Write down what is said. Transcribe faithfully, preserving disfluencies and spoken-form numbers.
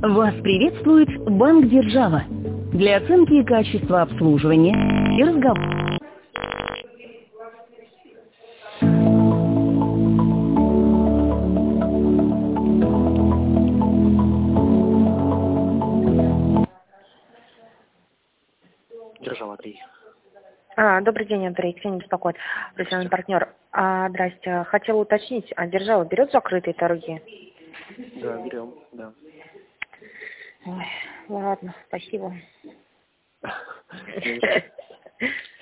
Вас приветствует Банк Держава. Для оценки качества обслуживания и разговора. Держава, Андрей. А, добрый день, Андрей. Ксения беспокоит. Профессиональный партнер. А, здрасте. Хотела уточнить, а Держава берет закрытые торги? Да, берем, да. Ой, ладно, спасибо.